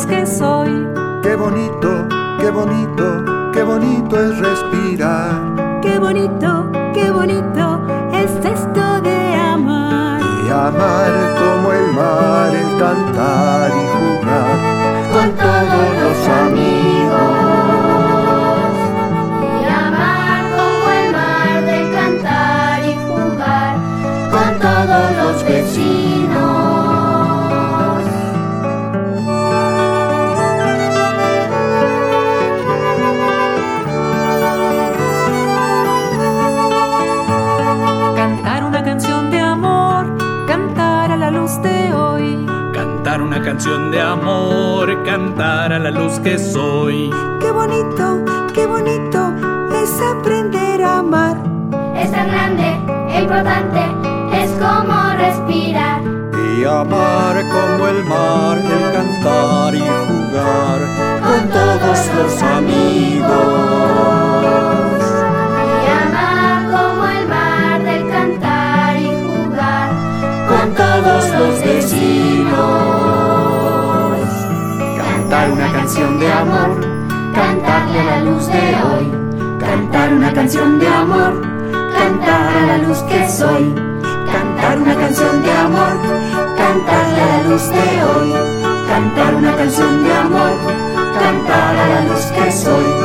luz que soy. Qué bonito, qué bonito, qué bonito es respirar. Qué bonito es esto de amar. Y amar como el mar, el cantar y jugar con todos los amigos. Y amar como el mar, de cantar y jugar con todos los vecinos. Cantar una canción de amor, cantar a la luz de hoy. Cantar una canción de amor, cantar a la luz que soy. Qué bonito es aprender a amar. Es tan grande e importante, es como respirar. y amar como el mar, el cantar y jugar con todos los amigos. Y amar como el mar, del cantar y jugar con todos los vecinos. Cantar una canción de amor, cantarle a la luz de hoy. Cantar una canción de amor, cantar a la luz que soy. Cantar una canción de amor, cantarle a la luz de hoy. Cantar una canción de amor, cantar a la luz que soy.